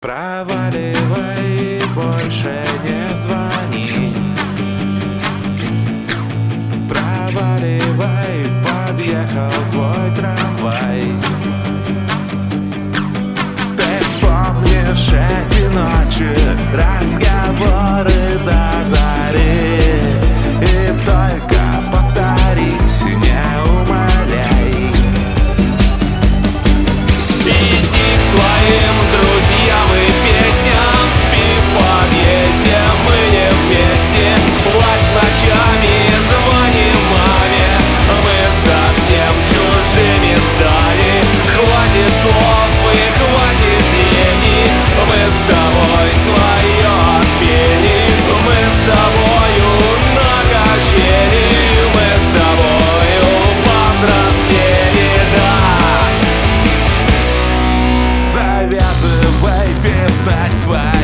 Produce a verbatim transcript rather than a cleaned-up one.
Проваливай, больше не звони. Проваливай, подъехал твой трамвай. Ты вспомнишь эти ночи, разговоры до зари, и только повторить не умоляй. Иди к своим друзьям и песням, спи в подъезде, мы не вместе. Плачь ночами, звони маме, мы совсем чужими стали. Хватит слов и хватит лени, мы с тобой свое отпели. Мы с тобою на качели, мы с тобою повзрослели, да. Завязывай писать свои